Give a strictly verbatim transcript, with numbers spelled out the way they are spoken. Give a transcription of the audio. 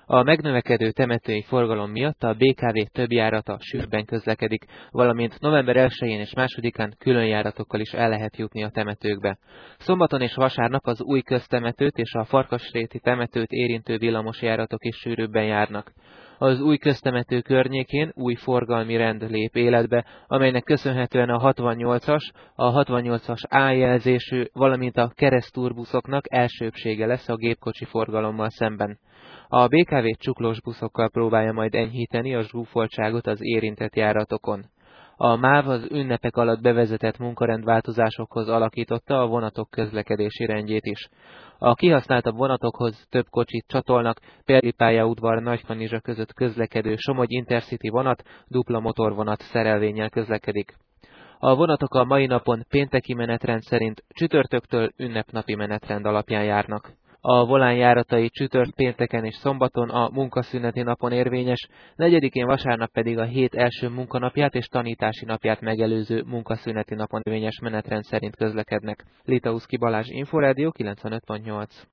A megnövekedő temetői forgalom miatt a bé ká vé több járata sűrűbben közlekedik, valamint november elsején és másodikán külön járatokkal is el lehet jutni a temetőkbe. Szombaton és vasárnap az új köztemetőt és a Farkasréti temetőt érintő villamosjáratok is sűrűbben járnak. Az új köztemető környékén új forgalmi rend lép életbe, amelynek köszönhetően a hatvannyolcas, a hatvannyolcas á jelzésű, valamint a keresztúrbuszoknak elsőbbsége lesz a gépkocsi forgalommal szemben. A bé ká vé csuklós buszokkal próbálja majd enyhíteni a zsúfoltságot az érintett járatokon. A MÁV az ünnepek alatt bevezetett munkarendváltozásokhoz alakította a vonatok közlekedési rendjét is. A kihasználtabb vonatokhoz több kocsit csatolnak, például pályaudvar Nagykanizsa között közlekedő Somogy Intercity vonat dupla motorvonat szerelvénnyel közlekedik. A vonatok a mai napon pénteki menetrend szerint csütörtöktől ünnepnapi menetrend alapján járnak. A volán járatai csütört, pénteken és szombaton a munkaszüneti napon érvényes, negyedikén vasárnap pedig a hét első munkanapját és tanítási napját megelőző munkaszüneti napon érvényes menetrend szerint közlekednek. Litauszki Balázs, Inforádió kilencvenöt pont nyolc.